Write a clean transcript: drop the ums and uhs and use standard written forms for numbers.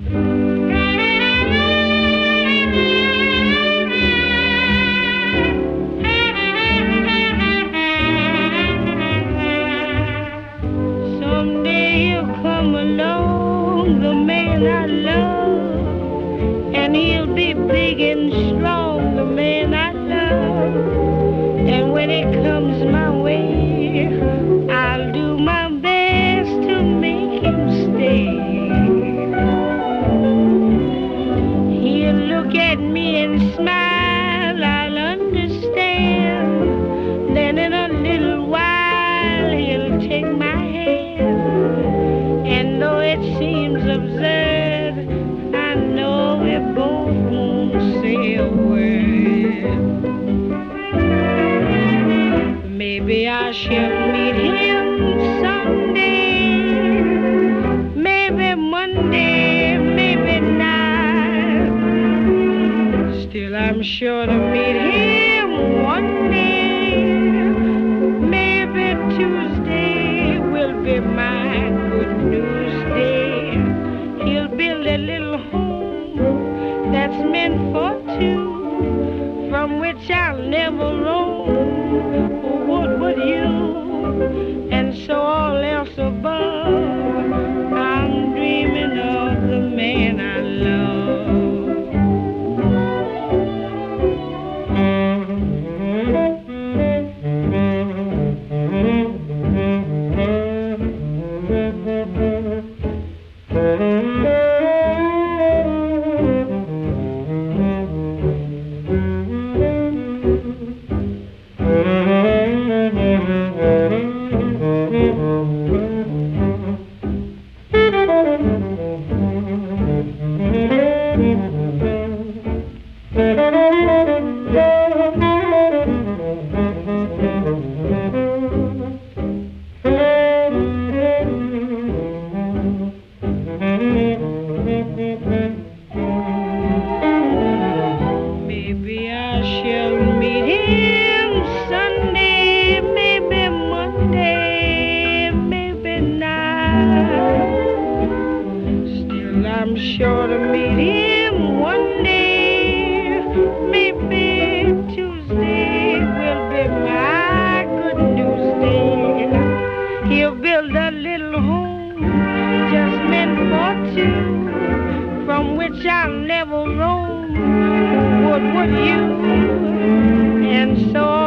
Someday he'll come along, the man I love, and he'll be big and strong, the man I love. And when it comes my way, I'll do my best to make him stay. He'll look at me and smile, I'll understand. Then in a little while he'll take my hand. And though it seems absurd, I know we both won't say a word. Maybe I shall meet him someday, maybe Monday, maybe not. Still I'm sure to meet him one day. Maybe Tuesday will be my good news day. He'll build a little home that's meant for two, from which I'll never roam. What would you? And so all else above, I'm dreaming of the man I Maybe I shall meet him Sunday, maybe Monday, maybe not. Still I'm sure to meet him one day. Maybe Tuesday will be my good news day. He'll build a little home just meant for two, from which I'll never roam. What would you? And so